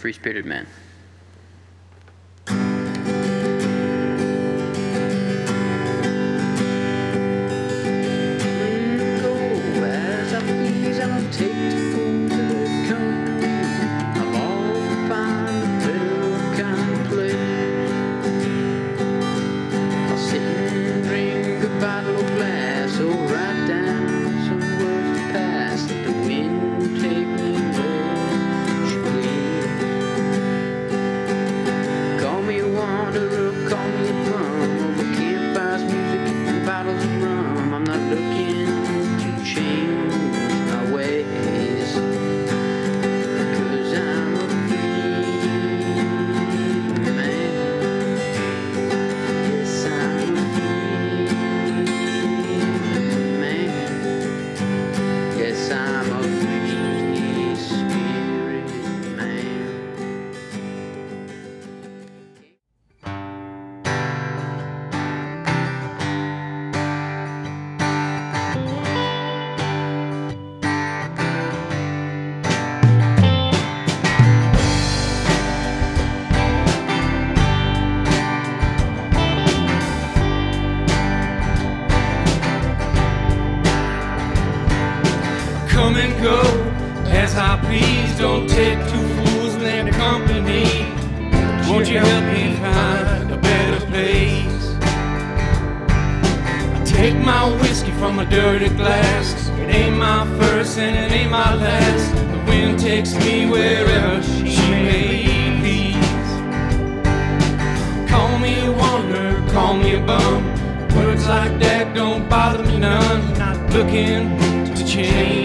Free Spirited Man. Come and go as I please. Don't take two fools in their company. Won't you help me find a better place? I take my whiskey from a dirty glass. It ain't my first and it ain't my last. The wind takes me wherever she may please. Call me a wanderer, call me a bum. Words like that don't bother me none. Not looking to change